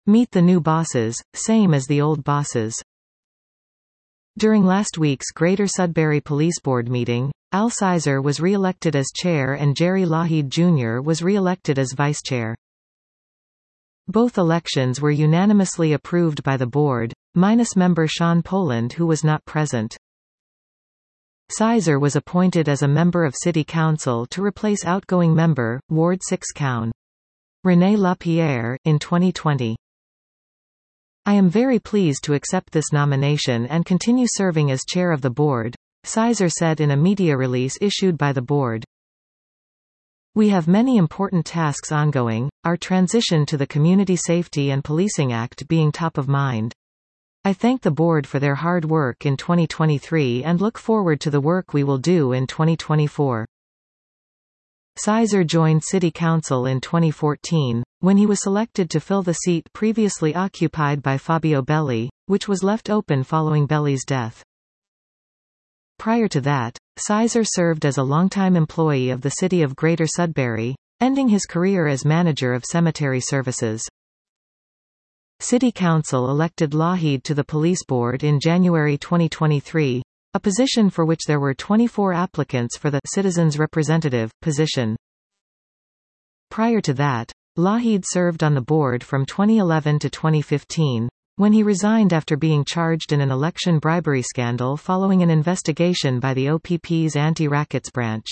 Meet the new bosses, same as the old bosses. During last week's Greater Sudbury Police Board meeting, Al Sizer was re-elected as chair and Jerry Lougheed Jr. was re-elected as vice chair. Both elections were unanimously approved by the board, minus member Sean Poland who was not present. Sizer was appointed as a member of City Council to replace outgoing member, Ward 6 Coun. René Lapierre, in 2020. I am very pleased to accept this nomination and continue serving as chair of the board, Sizer said in a media release issued by the board. We have many important tasks ongoing, our transition to the Community Safety and Policing Act being top of mind. I thank the board for their hard work in 2023 and look forward to the work we will do in 2024. Sizer joined City Council in 2014, when he was selected to fill the seat previously occupied by Fabio Belli, which was left open following Belli's death. Prior to that, Sizer served as a longtime employee of the City of Greater Sudbury, ending his career as manager of cemetery services. City Council elected Lougheed to the Police Board in January 2023, a position for which there were 24 applicants for the Citizens Representative position. Prior to that, Lougheed served on the board from 2011 to 2015, when he resigned after being charged in an election bribery scandal following an investigation by the OPP's anti-rackets branch.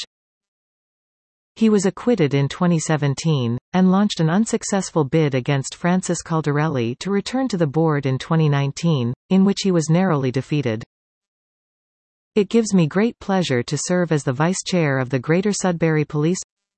He was acquitted in 2017, and launched an unsuccessful bid against Francis Caldarelli to return to the board in 2019, in which he was narrowly defeated. It gives me great pleasure to serve as the vice chair of the Greater Sudbury Police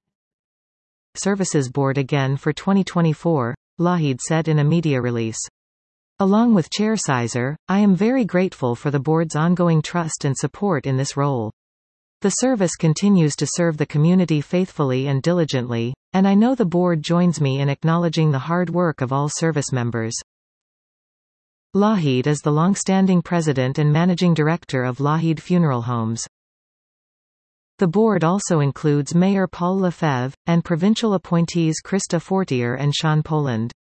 Services Board again for 2024, Lougheed said in a media release. Along with Chair Sizer, I am very grateful for the board's ongoing trust and support in this role. The service continues to serve the community faithfully and diligently, and I know the board joins me in acknowledging the hard work of all service members. Lougheed is the long-standing president and managing director of Lougheed Funeral Homes. The board also includes Mayor Paul Lefebvre, and provincial appointees Krista Fortier and Sean Poland.